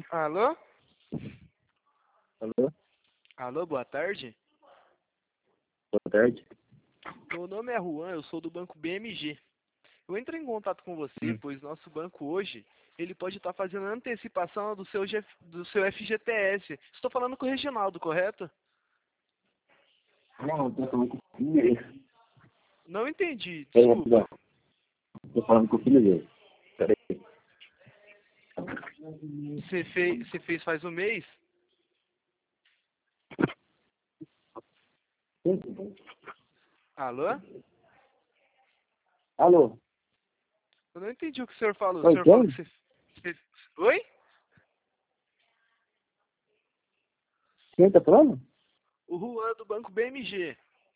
Alô? Alô? Alô, boa tarde. Boa tarde. Meu nome é Juan, eu sou do banco BMG. Eu entrei em contato com você, pois nosso banco hoje, ele pode estar fazendo a antecipação do seu FGTS. Estou falando com o Reginaldo, correto? Não, eu tô falando com o filho dele. Não entendi, Peraí, desculpa. rapidão. Tô falando com o filho dele. Peraí. Você fez faz um mês? Alô? Alô? Eu não entendi o que o senhor falou. O Oi, senhor falou que quem? você... Oi? Quem tá falando? O Juan do banco BMG.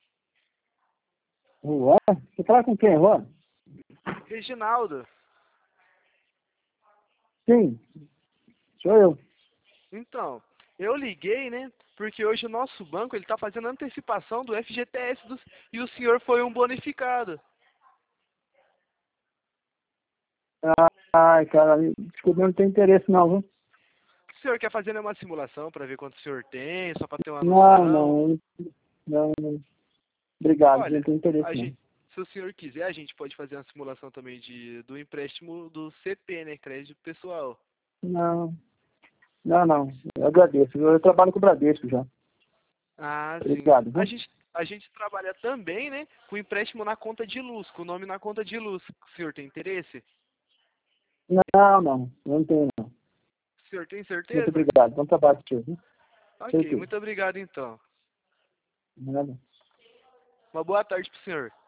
Juan? Você fala com quem, Juan? Reginaldo. Sim, sou eu. Então, eu liguei, né? Porque hoje o nosso banco ele está fazendo antecipação do FGTS e o senhor foi um bonificado. Ai, cara, desculpa, eu não tenho interesse não, viu? O senhor quer fazer uma simulação para ver quanto o senhor tem, só para ter uma Não, noção? não, não. Obrigado, não Olha, tenho interesse a não. gente, se o senhor quiser, a gente pode fazer uma simulação também do empréstimo do CP, né? Crédito pessoal. Não. Eu agradeço. Eu trabalho com o Bradesco já. Ah, sim. Obrigado, viu? A gente trabalha também, né? Com empréstimo na conta de luz, com o nome na conta de luz. O senhor tem interesse? Não. Eu não tenho não. O senhor tem Muito certeza? obrigado. Bom trabalho, tio, viu? Ok, Certeza. muito obrigado então. Nada. Uma boa tarde pro senhor.